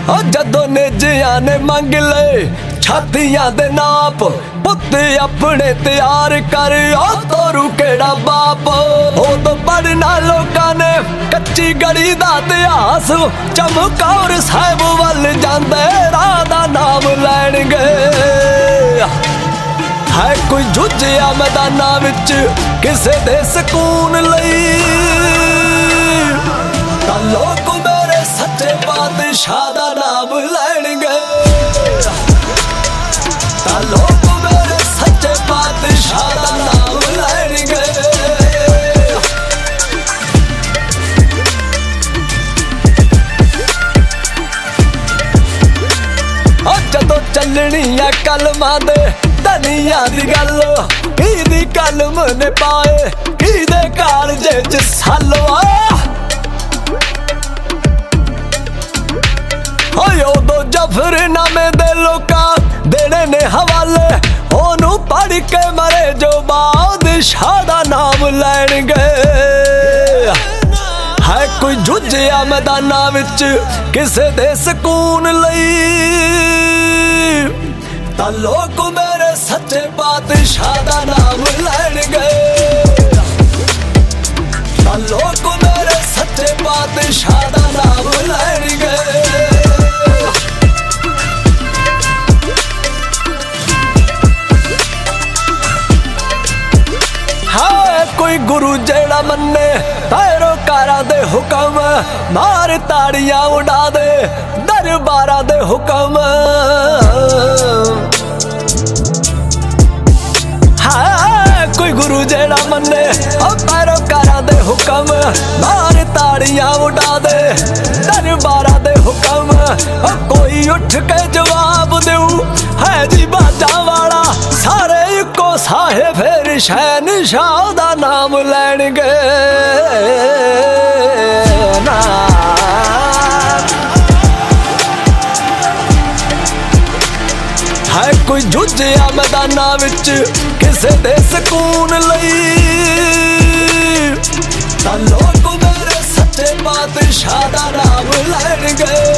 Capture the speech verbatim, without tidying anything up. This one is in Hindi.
ओ जदों नेजियां ने मंग ले छातियां दे नाप पुत्त अपने तैयार कर ओ तोरू केड़ा बाप ओ तो पढ़ना लोकां ने कच्ची गली दा इतिहास चमकौर साहिब वल जांदे राह दा नाम लैणगे है कोई जुझिया मैदाना विच किसे दे सकून लई तां लोक मेरे सच्चे बादशाह दा नाम लैणगे तां लोक मेरे सच्चे बादशाह दा नाम लैणगे ओ जदों चलनी है कलमां दे धनिया दी गल की कलम ने पाए की दे कालजे च सालो उदो जफरनामे दे लोकां देने ने हवाले ओनू पढ़ के मरे जो बादशाह दा नाम लैणगे है कोई जुझिया मैदाना विच किसे दे सकून लई तां लोक मेरे सच्चे बादशाह दा नाम लैणगे तां लोक मेरे सच्चे बादशाह दा नाम लैणगे हाँ कोई गुरु जेड़ा मन्ने पैरोकारां दे हुक्म मार ताड़ियां उड़ा दे दरबारां दे हुक्म कोई गुरु जेड़ा मन्ने पैरोकारां दे हुक्म मार ताड़ियां उड़ा दे दरबारां दे हुक्म कोई उठ के जवाब देऊ है जी बाजा वाला सारे इको साहे फिर शहनशाह दा नाम लैणगे ना है कोई जुझिया मैदाना विच किसे दे सकून लई तां लोक मेरे सच्चे बादशाह दा नाम लैणगे।